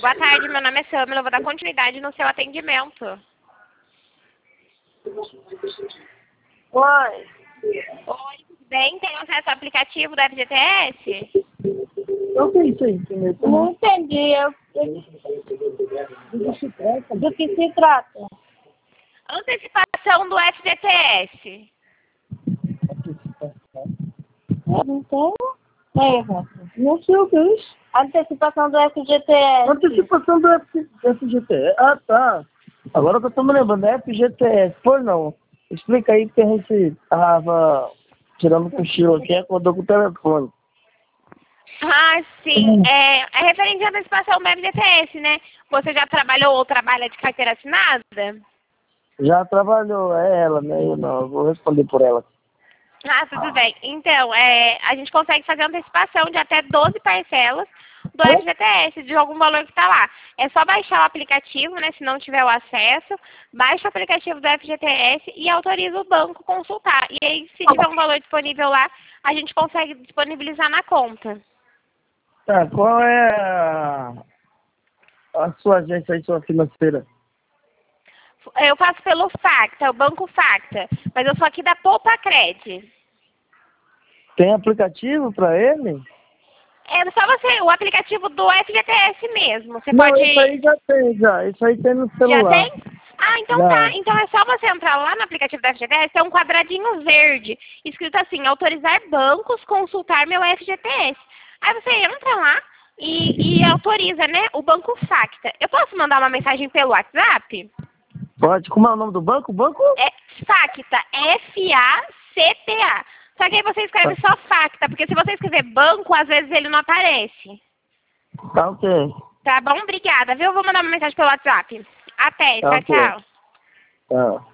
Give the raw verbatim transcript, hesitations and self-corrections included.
Boa tarde, meu nome é Samila, eu vou dar continuidade no seu atendimento. Oi. Oi, tudo bem? Tem acesso ao aplicativo do F G T S? Eu que isso aí, primeiro? Não entendi. Eu... Do que se trata? Antecipação do F G T S. Não tem? É, não sei o que é isso. Antecipação do F G T S. Antecipação do F G T S. Ah, tá. Agora que eu tô me lembrando, é F G T S. Pois não. Explica aí que a gente tava tirando cochilo aqui e acordou com o telefone. Ah, sim. É, é referente à antecipação do F G T S, né? Você já trabalhou ou trabalha de carteira assinada? Já trabalhou, é ela, né? Eu não, eu vou responder por ela. Ah, tudo bem. Então, é, a gente consegue fazer antecipação de até doze parcelas do F G T S, de algum valor que está lá. É só baixar o aplicativo, né, se não tiver o acesso, baixa o aplicativo do F G T S e autoriza o banco a consultar. E aí, se tiver um valor disponível lá, a gente consegue disponibilizar na conta. Tá, qual é a, a sua agência aí, sua financeira? Eu faço pelo Facta, o Banco Facta, mas eu sou aqui da Poupa Cred. Tem aplicativo para ele? É só você, o aplicativo do F G T S mesmo. Você Não, pode... isso aí já tem, já. Isso aí tem no Já celular. tem? Ah, então Já. tá. Então é só você entrar lá no aplicativo da F G T S, tem um quadradinho verde, escrito assim, autorizar bancos consultar meu F G T S. Aí você entra lá e, e autoriza, né, o Banco Facta. Eu posso mandar uma mensagem pelo WhatsApp? Pode. Como é o nome do banco? O banco? É Facta, F A C T A. Só que aí você escreve só Facta, porque se você escrever banco, às vezes ele não aparece. Tá ok. Tá bom? Obrigada, viu? Eu vou mandar uma mensagem pelo WhatsApp. Até, Tá tchau, ok. tchau. Tá.